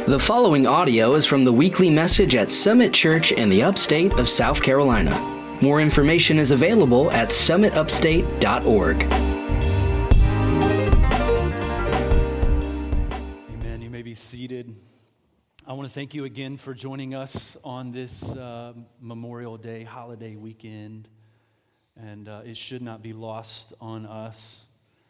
The following audio is from the weekly message at Summit Church in the upstate of South Carolina. More information is available at summitupstate.org. Amen. You may be seated. I want to thank you again for joining us on this Memorial Day holiday weekend. And it should not be lost on us,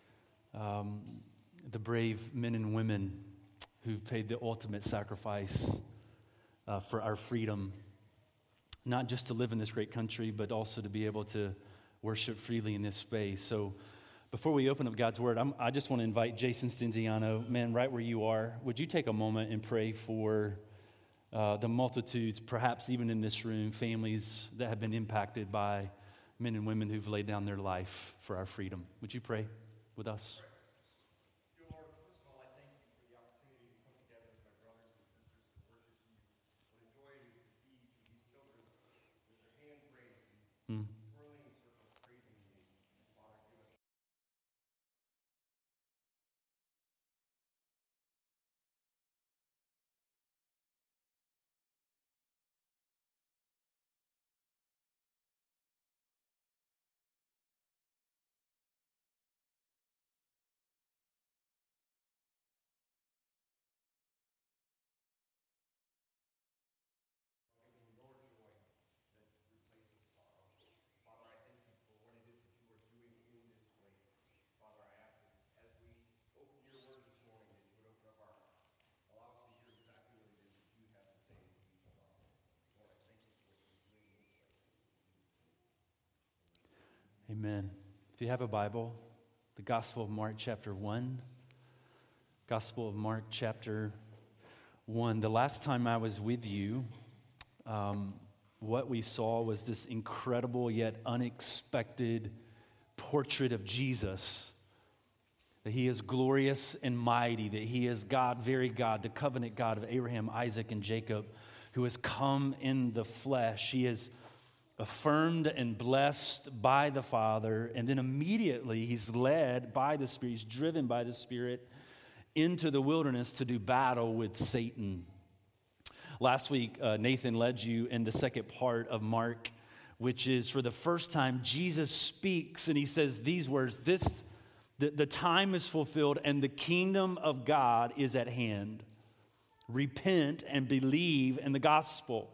the brave men and women who paid the ultimate sacrifice for our freedom, not just to live in this great country, but also to be able to worship freely in this space. So before we open up God's Word, I just want to invite Jason Stenziano, man, right where you are, would you take a moment and pray for the multitudes, perhaps even in this room, families that have been impacted by men and women who've laid down their life for our freedom. Would you pray with us? Amen. If you have a Bible, the Gospel of Mark chapter 1. Gospel of Mark chapter 1. The last time I was with you, what we saw was this incredible yet unexpected portrait of Jesus. That he is glorious and mighty, that he is God, very God, the covenant God of Abraham, Isaac, and Jacob, who has come in the flesh. He is affirmed and blessed by the Father, and then immediately he's led by the Spirit, he's driven by the Spirit into the wilderness to do battle with Satan. Last week, Nathan led you in the second part of Mark, which is for the first time, Jesus speaks and he says these words, the time is fulfilled and the kingdom of God is at hand. Repent and believe in the gospel.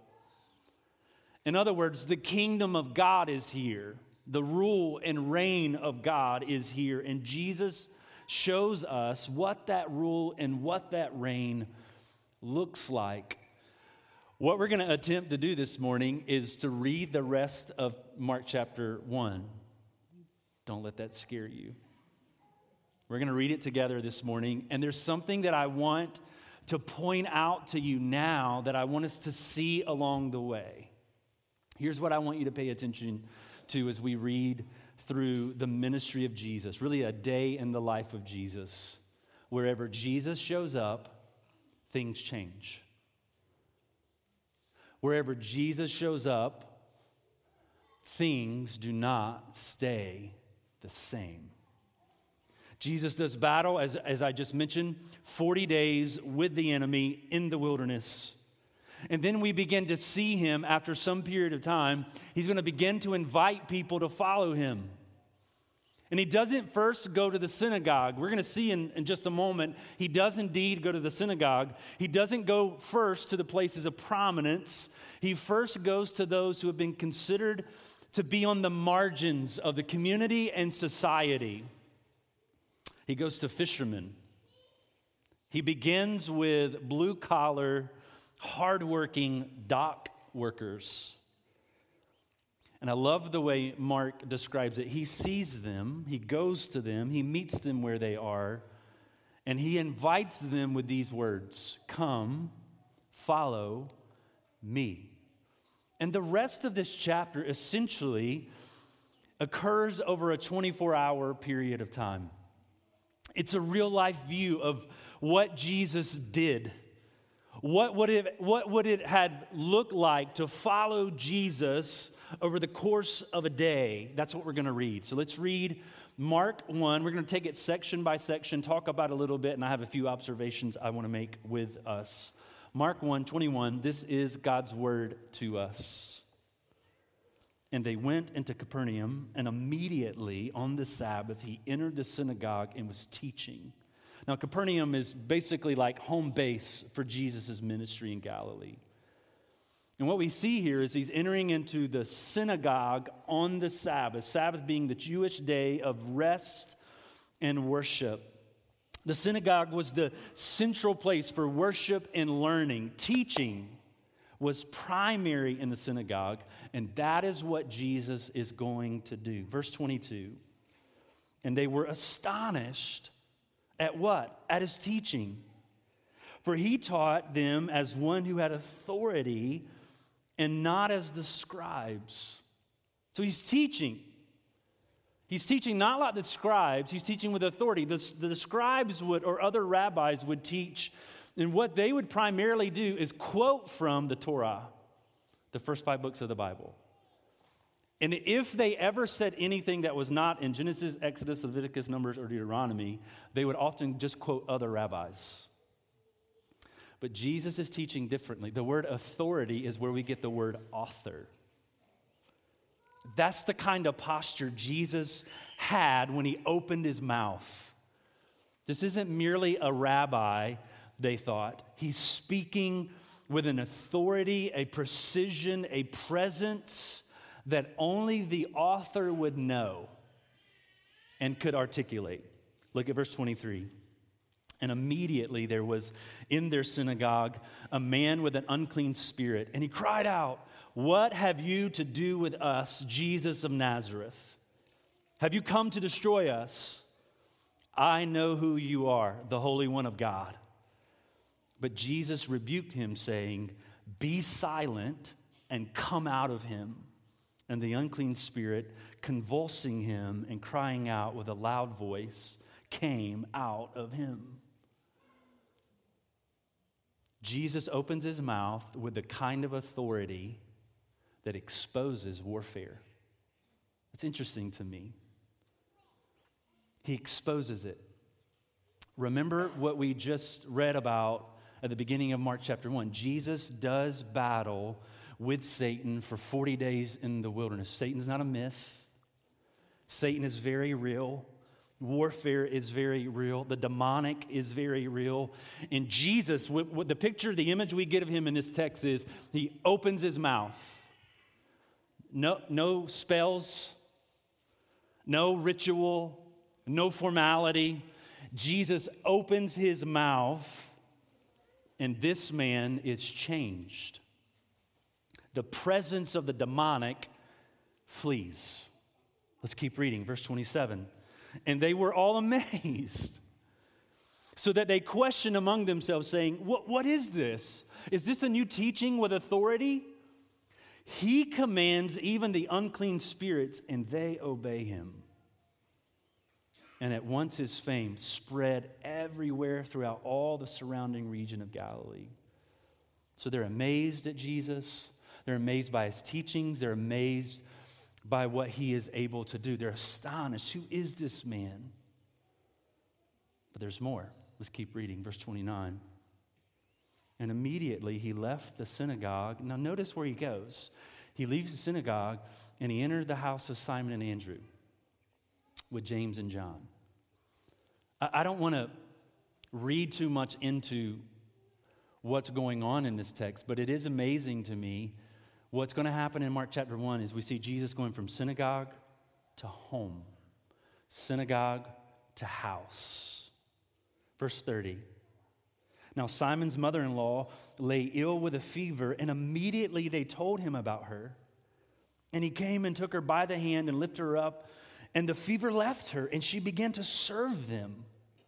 In other words, the kingdom of God is here. The rule and reign of God is here. And Jesus shows us what that rule and what that reign looks like. What we're going to attempt to do this morning is to read the rest of Mark chapter 1. Don't let that scare you. We're going to read it together this morning. And there's something that I want to point out to you now that I want us to see along the way. Here's what I want you to pay attention to as we read through the ministry of Jesus, really a day in the life of Jesus. Wherever Jesus shows up, things change. Wherever Jesus shows up, things do not stay the same. Jesus does battle, as I just mentioned, 40 days with the enemy in the wilderness. And then we begin to see him after some period of time. He's going to begin to invite people to follow him. And he doesn't first go to the synagogue. We're going to see in just a moment, he does indeed go to the synagogue. He doesn't go first to the places of prominence. He first goes to those who have been considered to be on the margins of the community and society. He goes to fishermen. He begins with blue-collar, hardworking dock workers. And I love the way Mark describes it. He sees them, he goes to them, he meets them where they are, and he invites them with these words, "Come, follow me." And the rest of this chapter essentially occurs over a 24-hour period of time. It's a real-life view of what Jesus did. What would it had looked like to follow Jesus over the course of a day. That's what we're going to read. So let's read Mark 1. We're going to take it section by section, talk about it a little bit, and I have a few observations I want to make with us. Mark 1:21, this is God's word to us. And they went into Capernaum, and immediately on the Sabbath, he entered the synagogue and was teaching. Now, Capernaum is basically like home base for Jesus' ministry in Galilee. And what we see here is he's entering into the synagogue on the Sabbath, Sabbath being the Jewish day of rest and worship. The synagogue was the central place for worship and learning. Teaching was primary in the synagogue, and that is what Jesus is going to do. Verse 22, and they were astonished at what? At his teaching. For he taught them as one who had authority and not as the scribes. So he's teaching. He's teaching not like the scribes, he's teaching with authority. The scribes would, or other rabbis would teach, and what they would primarily do is quote from the Torah, the first 5 books of the Bible. And if they ever said anything that was not in Genesis, Exodus, Leviticus, Numbers, or Deuteronomy, they would often just quote other rabbis. But Jesus is teaching differently. The word authority is where we get the word author. That's the kind of posture Jesus had when he opened his mouth. This isn't merely a rabbi, they thought. He's speaking with an authority, a precision, a presence that only the author would know and could articulate. Look at verse 23. And immediately there was in their synagogue a man with an unclean spirit, and he cried out, "What have you to do with us, Jesus of Nazareth? Have you come to destroy us? I know who you are, the Holy One of God." But Jesus rebuked him, saying, "Be silent and come out of him." And the unclean spirit, convulsing him and crying out with a loud voice, came out of him. Jesus opens his mouth with the kind of authority that exposes warfare. It's interesting to me. He exposes it. Remember what we just read about at the beginning of Mark chapter 1. Jesus does battle with Satan for 40 days in the wilderness. Satan's not a myth. Satan is very real. Warfare is very real. The demonic is very real. And Jesus, what the picture, the image we get of him in this text is he opens his mouth. No spells, no ritual, no formality. Jesus opens his mouth, and this man is changed. The presence of the demonic flees. Let's keep reading. Verse 27. And they were all amazed, so that they questioned among themselves, saying, What is this? Is this a new teaching with authority? He commands even the unclean spirits, and they obey him. And at once his fame spread everywhere throughout all the surrounding region of Galilee. So they're amazed at Jesus. They're amazed by his teachings. They're amazed by what he is able to do. They're astonished. Who is this man? But there's more. Let's keep reading. Verse 29. And immediately he left the synagogue. Now notice where he goes. He leaves the synagogue and he entered the house of Simon and Andrew with James and John. I don't want to read too much into what's going on in this text, but it is amazing to me. What's going to happen in Mark chapter 1 is we see Jesus going from synagogue to home, synagogue to house. Verse 30. Now Simon's mother-in-law lay ill with a fever, and immediately they told him about her. And he came and took her by the hand and lifted her up, and the fever left her, and she began to serve them.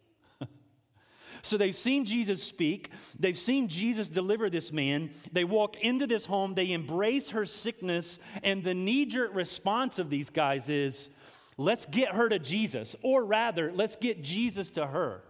So they've seen Jesus speak. They've seen Jesus deliver this man. They walk into this home. They embrace her sickness. And the knee-jerk response of these guys is, let's get her to Jesus. Or rather, let's get Jesus to her.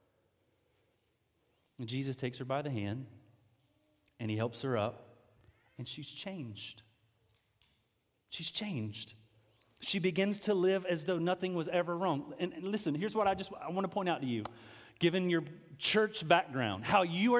And Jesus takes her by the hand, and he helps her up, and she's changed. She's changed. She begins to live as though nothing was ever wrong. And listen, here's what I want to point out to you. Given your church background, how you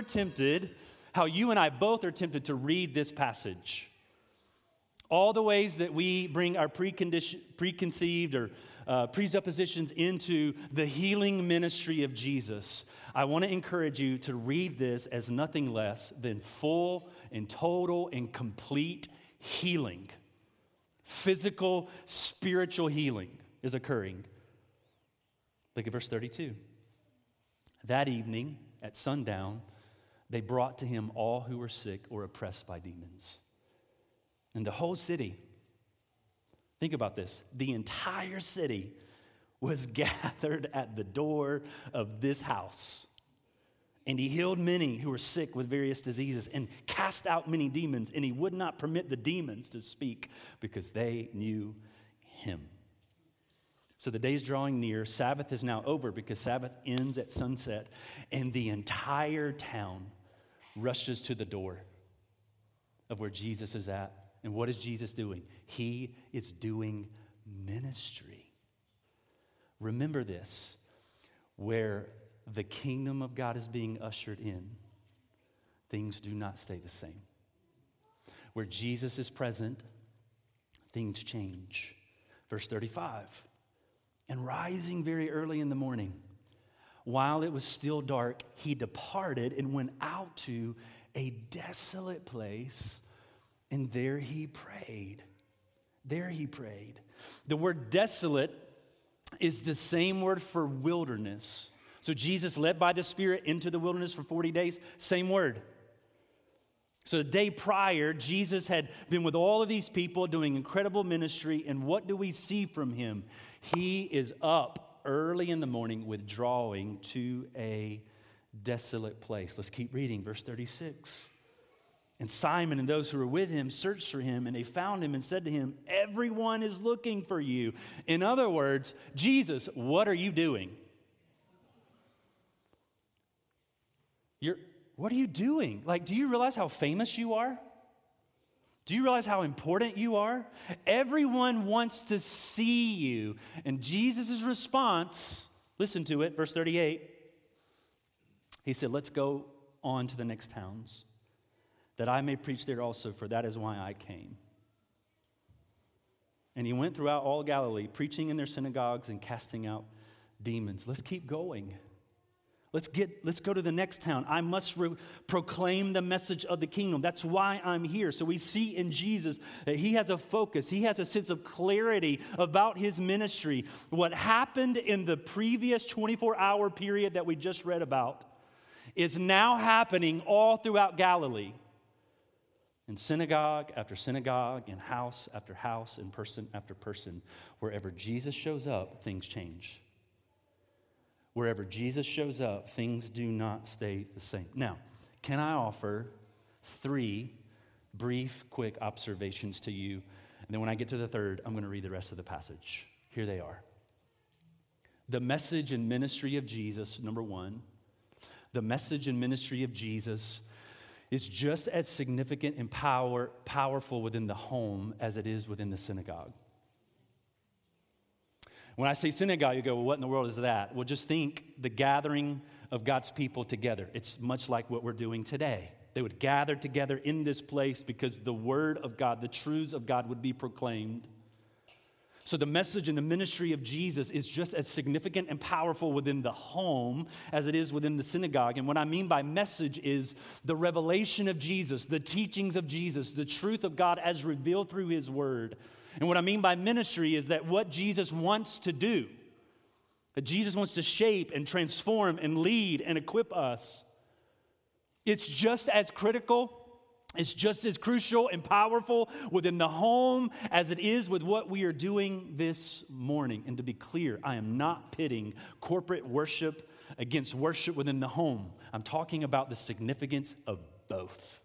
and I both are tempted to read this passage. All the ways that we bring our preconceived or presuppositions into the healing ministry of Jesus. I want to encourage you to read this as nothing less than full and total and complete healing. Physical, spiritual healing is occurring. Look at verse 32. That evening at sundown, they brought to him all who were sick or oppressed by demons. And the whole city, think about this, the entire city was gathered at the door of this house. And he healed many who were sick with various diseases and cast out many demons. And he would not permit the demons to speak because they knew him. So the day is drawing near. Sabbath is now over because Sabbath ends at sunset. And the entire town rushes to the door of where Jesus is at. And what is Jesus doing? He is doing ministry. Remember this, where the kingdom of God is being ushered in, things do not stay the same. Where Jesus is present, things change. Verse 35, and rising very early in the morning, while it was still dark, he departed and went out to a desolate place, and there he prayed. There he prayed. The word desolate is the same word for wilderness. So Jesus led by the Spirit into the wilderness for 40 days, same word. So the day prior, Jesus had been with all of these people doing incredible ministry, and what do we see from him? He is up early in the morning withdrawing to a desolate place. Let's keep reading, verse 36. And Simon and those who were with him searched for him, and they found him and said to him, everyone is looking for you. In other words, Jesus, what are you doing? What are you doing? Like, do you realize how famous you are? Do you realize how important you are? Everyone wants to see you. And Jesus' response, listen to it, verse 38. He said, let's go on to the next towns, that I may preach there also, for that is why I came. And he went throughout all Galilee, preaching in their synagogues and casting out demons. Let's keep going. Let's go to the next town. I must proclaim the message of the kingdom. That's why I'm here. So we see in Jesus that he has a focus. He has a sense of clarity about his ministry. What happened in the previous 24-hour period that we just read about is now happening all throughout Galilee. In synagogue after synagogue, in house after house, in person after person. Wherever Jesus shows up, things change. Wherever Jesus shows up, things do not stay the same. Now, can I offer 3 brief, quick observations to you? And then when I get to the third, I'm going to read the rest of the passage. Here they are. The message and ministry of Jesus, number 1. The message and ministry of Jesus is just as significant and powerful within the home as it is within the synagogue. When I say synagogue, you go, well, what in the world is that? Well, just think the gathering of God's people together. It's much like what we're doing today. They would gather together in this place because the word of God, the truths of God would be proclaimed. So the message and the ministry of Jesus is just as significant and powerful within the home as it is within the synagogue. And what I mean by message is the revelation of Jesus, the teachings of Jesus, the truth of God as revealed through his word. And what I mean by ministry is that what Jesus wants to do, that Jesus wants to shape and transform and lead and equip us, it's just as critical, it's just as crucial and powerful within the home as it is with what we are doing this morning. And to be clear, I am not pitting corporate worship against worship within the home. I'm talking about the significance of both.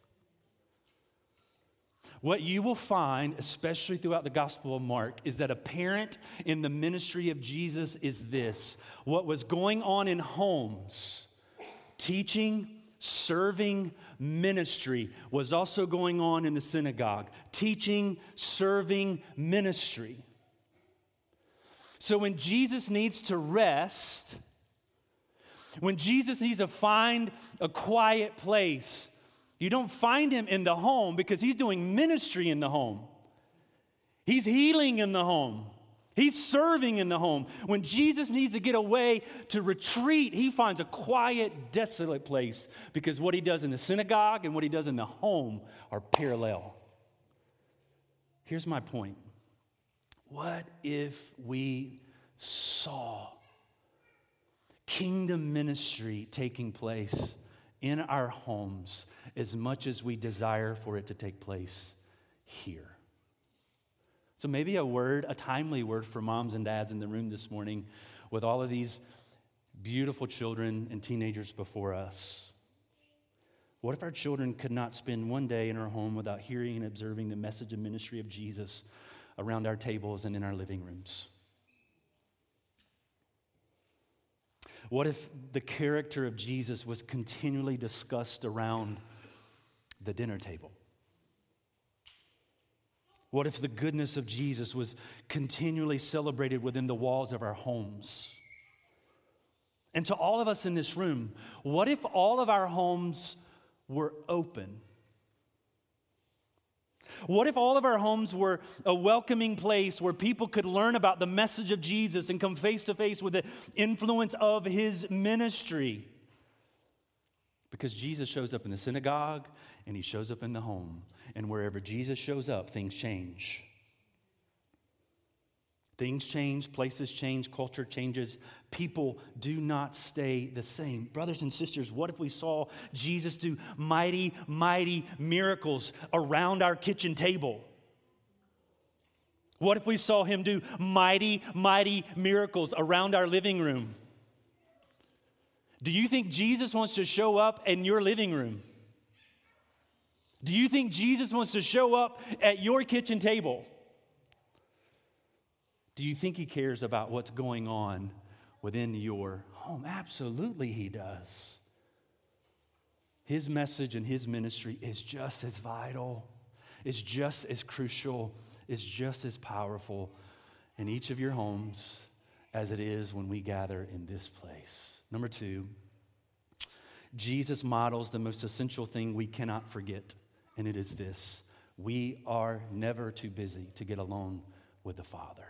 What you will find, especially throughout the Gospel of Mark, is that apparent in the ministry of Jesus is this. What was going on in homes, teaching, serving ministry was also going on in the synagogue. Teaching, serving ministry. So when Jesus needs to rest, when Jesus needs to find a quiet place, you don't find him in the home because he's doing ministry in the home. He's healing in the home. He's serving in the home. When Jesus needs to get away to retreat, he finds a quiet, desolate place because what he does in the synagogue and what he does in the home are parallel. Here's my point. What if we saw kingdom ministry taking place in our homes as much as we desire for it to take place here? So maybe a timely word for moms and dads in the room this morning with all of these beautiful children and teenagers before us. What if our children could not spend one day in our home without hearing and observing the message and ministry of Jesus around our tables and in our living rooms? What if the character of Jesus was continually discussed around the dinner table? What if the goodness of Jesus was continually celebrated within the walls of our homes? And to all of us in this room, what if all of our homes were open? What if all of our homes were a welcoming place where people could learn about the message of Jesus and come face to face with the influence of his ministry? Because Jesus shows up in the synagogue and he shows up in the home. And wherever Jesus shows up, things change. Things change, places change, culture changes. People do not stay the same. Brothers and sisters, what if we saw Jesus do mighty, mighty miracles around our kitchen table? What if we saw him do mighty, mighty miracles around our living room? Do you think Jesus wants to show up in your living room? Do you think Jesus wants to show up at your kitchen table? Do you think he cares about what's going on within your home? Absolutely he does. His message and his ministry is just as vital, is just as crucial, is just as powerful in each of your homes as it is when we gather in this place. Number 2, Jesus models the most essential thing we cannot forget, and it is this: we are never too busy to get alone with the Father.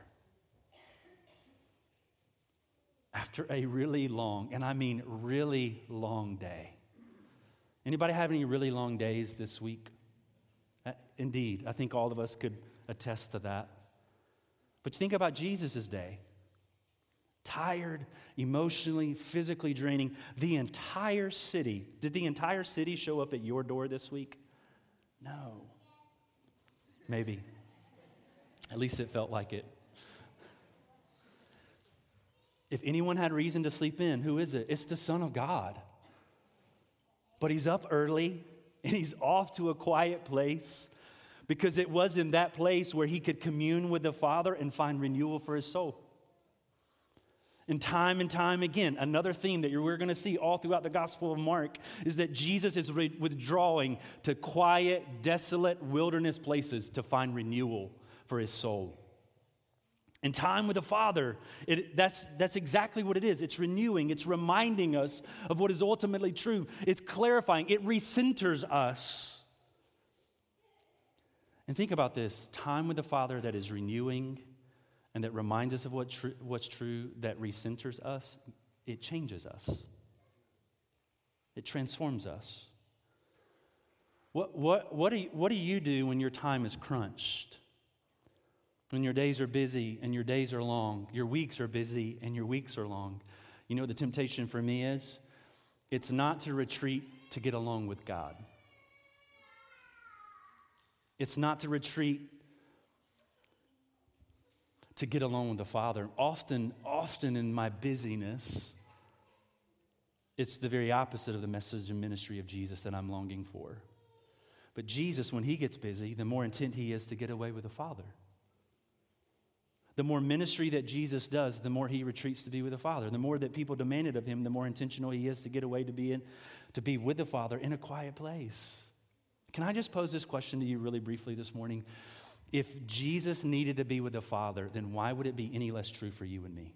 After a really long, and I mean really long day. Anybody have any really long days this week? Indeed, I think all of us could attest to that. But think about Jesus' day. Tired, emotionally, physically draining. The entire city. Did the entire city show up at your door this week? No. Maybe. At least it felt like it. If anyone had reason to sleep in, who is it? It's the Son of God. But he's up early and he's off to a quiet place because it was in that place where he could commune with the Father and find renewal for his soul. And time again, another theme that we're going to see all throughout the Gospel of Mark is that Jesus is withdrawing to quiet, desolate wilderness places to find renewal for his soul. And time with the Father, that's exactly what it is. It's renewing. It's reminding us of what is ultimately true. It's clarifying. It recenters us. And think about this. Time with the Father that is renewing and that reminds us of what's true, that recenters us, it changes us. It transforms us. What do you do when your time is crunched? When your days are busy and your days are long, your weeks are busy and your weeks are long. You know what the temptation for me is? It's not to retreat to get along with God. It's not to retreat to get along with the Father. Often in my busyness, it's the very opposite of the message and ministry of Jesus that I'm longing for. But Jesus, when he gets busy, the more intent he is to get away with the Father. The more ministry that Jesus does, the more he retreats to be with the Father. The more that people demand it of him, the more intentional he is to get away to be with the Father in a quiet place. Can I just pose this question to you really briefly this morning? If Jesus needed to be with the Father, then why would it be any less true for you and me?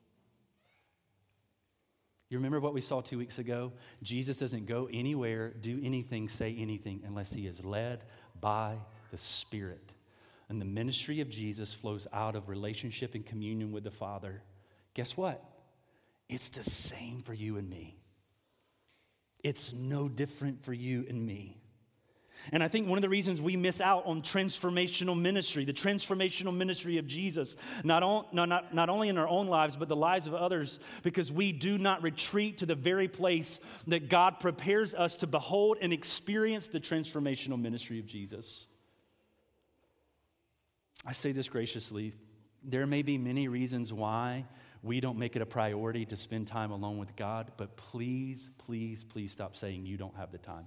You remember what we saw 2 weeks ago? Jesus doesn't go anywhere, do anything, say anything unless he is led by the Spirit. And the ministry of Jesus flows out of relationship and communion with the Father. Guess what? It's the same for you and me. It's no different for you and me. And I think one of the reasons we miss out on transformational ministry, the transformational ministry of Jesus, not only in our own lives, but the lives of others, because we do not retreat to the very place that God prepares us to behold and experience the transformational ministry of Jesus. I say this graciously. There may be many reasons why we don't make it a priority to spend time alone with God, but please, please, please stop saying you don't have the time.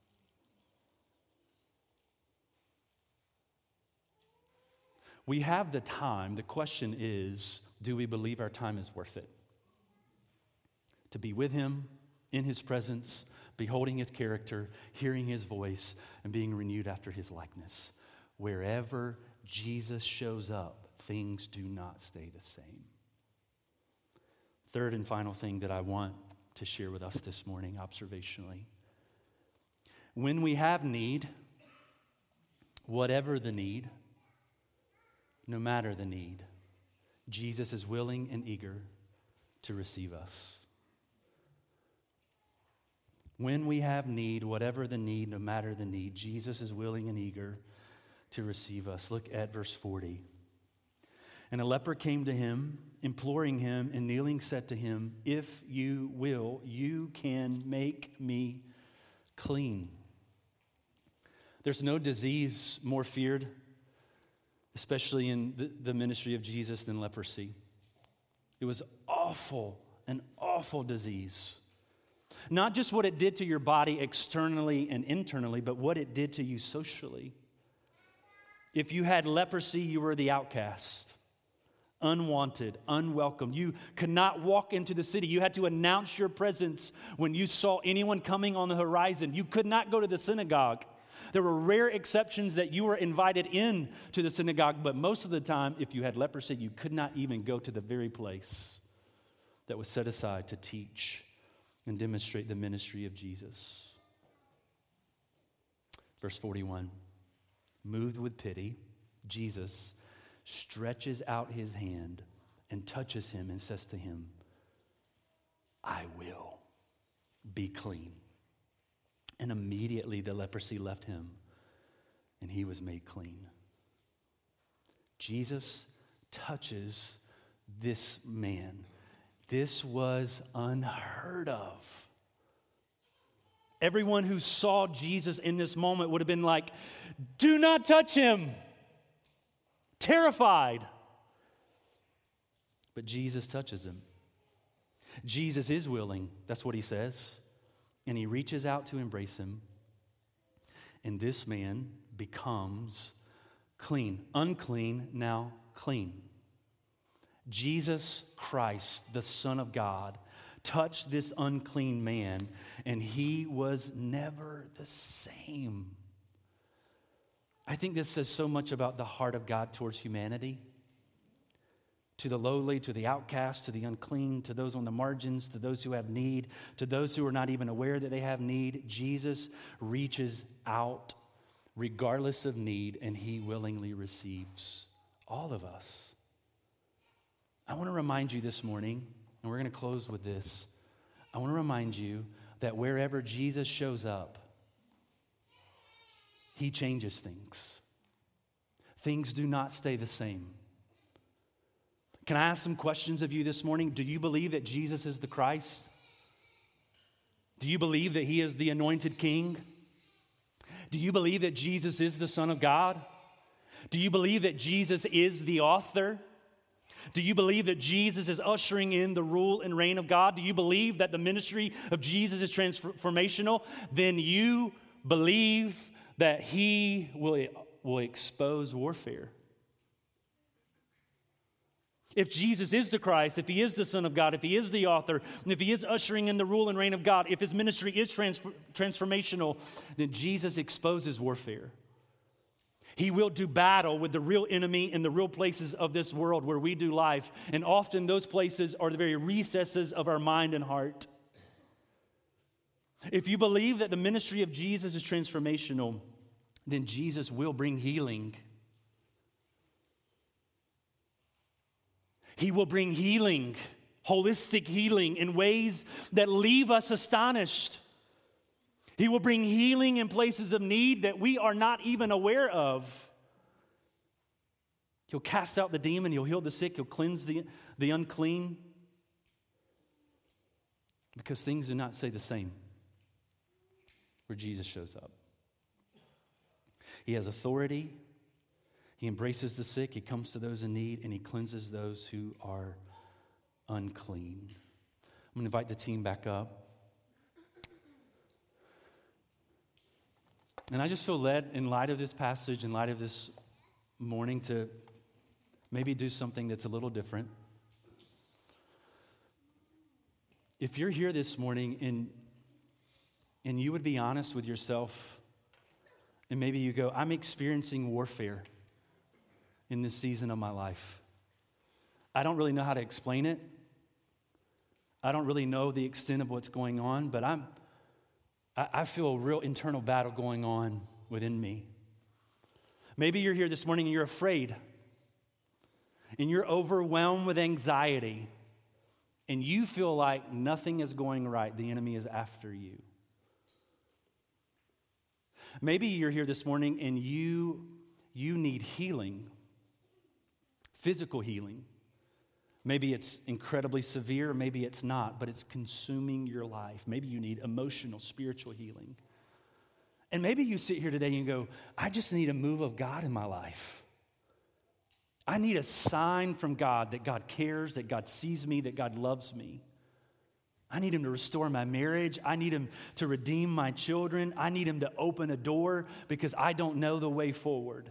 We have the time. The question is, do we believe our time is worth it? To be with him, in his presence, beholding his character, hearing his voice, and being renewed after his likeness. Wherever Jesus shows up, things do not stay the same. Third and final thing that I want to share with us this morning, observationally. When we have need, whatever the need, no matter the need, Jesus is willing and eager to receive us. When we have need, whatever the need, no matter the need, Jesus is willing and eager to receive us. Look at verse 40. And a leper came to him, imploring him, and kneeling said to him, "If you will, you can make me clean." There's no disease more feared, especially in the ministry of Jesus, than leprosy. It was an awful disease. Not just what it did to your body externally and internally, but what it did to you socially. If you had leprosy, you were the outcast, unwanted, unwelcome. You could not walk into the city. You had to announce your presence when you saw anyone coming on the horizon. You could not go to the synagogue. There were rare exceptions that you were invited in to the synagogue, but most of the time, if you had leprosy, you could not even go to the very place that was set aside to teach and demonstrate the ministry of Jesus. Verse 41, moved with pity, Jesus stretches out his hand and touches him and says to him, "I will be clean." And immediately the leprosy left him, and he was made clean. Jesus touches this man. This was unheard of. Everyone who saw Jesus in this moment would have been like, "Do not touch him," terrified. But Jesus touches him. Jesus is willing. That's what he says. And he reaches out to embrace him. And this man becomes clean. Unclean, now clean. Jesus Christ, the Son of God, touched this unclean man, and he was never the same. I think this says so much about the heart of God towards humanity. To the lowly, to the outcast, to the unclean, to those on the margins, to those who have need, to those who are not even aware that they have need, Jesus reaches out regardless of need, and he willingly receives all of us. I want to remind you this morning, and we're going to close with this. I want to remind you that wherever Jesus shows up, he changes things. Things do not stay the same. Can I ask some questions of you this morning? Do you believe that Jesus is the Christ? Do you believe that he is the anointed king? Do you believe that Jesus is the Son of God? Do you believe that Jesus is the author? Do you believe that Jesus is ushering in the rule and reign of God? Do you believe that the ministry of Jesus is transformational? Then you believe that he will expose warfare. If Jesus is the Christ, if he is the Son of God, if he is the author, and if he is ushering in the rule and reign of God, if his ministry is transformational, then Jesus exposes warfare. He will do battle with the real enemy in the real places of this world where we do life. And often those places are the very recesses of our mind and heart. If you believe that the ministry of Jesus is transformational, then Jesus will bring healing. He will bring healing, holistic healing in ways that leave us astonished. He will bring healing in places of need that we are not even aware of. He'll cast out the demon, he'll heal the sick, he'll cleanse the unclean. Because things do not stay the same where Jesus shows up. He has authority. He embraces the sick, he comes to those in need, and he cleanses those who are unclean. I'm going to invite the team back up. And I just feel led, in light of this passage, in light of this morning, to maybe do something that's a little different. If you're here this morning and you would be honest with yourself, and maybe you go, I'm experiencing warfare in this season of my life. I don't really know how to explain it. I don't really know the extent of what's going on, but I feel a real internal battle going on within me. Maybe you're here this morning and you're afraid, and you're overwhelmed with anxiety, and you feel like nothing is going right. The enemy is after you. Maybe you're here this morning and you need healing. Physical healing. Maybe it's incredibly severe, maybe it's not, but it's consuming your life. Maybe you need emotional, spiritual healing. And maybe you sit here today and you go, I just need a move of God in my life. I need a sign from God that God cares, that God sees me, that God loves me. I need him to restore my marriage. I need him to redeem my children. I need him to open a door because I don't know the way forward.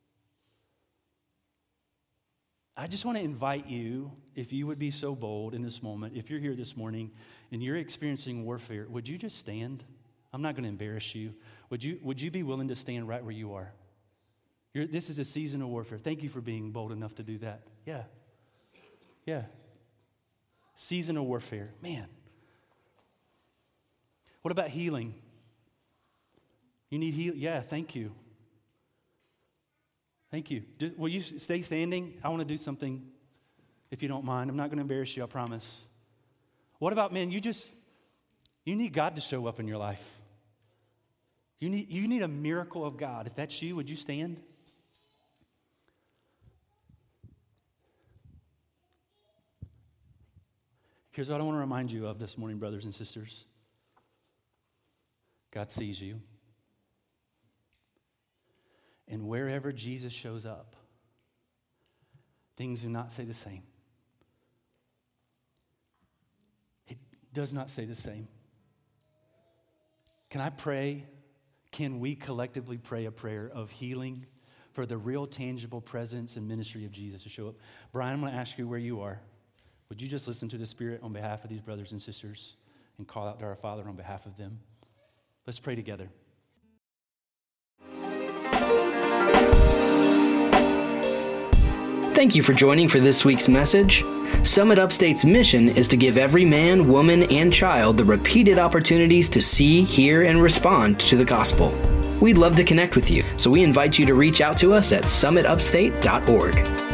I just want to invite you, if you would be so bold in this moment, if you're here this morning and you're experiencing warfare, would you just stand? I'm not going to embarrass you. Would you be willing to stand right where you are? This is a season of warfare. Thank you for being bold enough to do that. Yeah. Season of warfare. Man. What about healing? You need healing? Yeah, thank you. Thank you. Will you stay standing? I want to do something, if you don't mind. I'm not going to embarrass you, I promise. What about, men, you need God to show up in your life. You need a miracle of God. If that's you, would you stand? Here's what I want to remind you of this morning, brothers and sisters. God sees you. And wherever Jesus shows up, things do not stay the same. It does not stay the same. Can I pray? Can we collectively pray a prayer of healing for the real tangible presence and ministry of Jesus to show up? Brian, I'm going to ask you where you are. Would you just listen to the Spirit on behalf of these brothers and sisters and call out to our Father on behalf of them? Let's pray together. Thank you for joining for this week's message. Summit Upstate's mission is to give every man, woman, and child the repeated opportunities to see, hear, and respond to the gospel. We'd love to connect with you, so we invite you to reach out to us at summitupstate.org.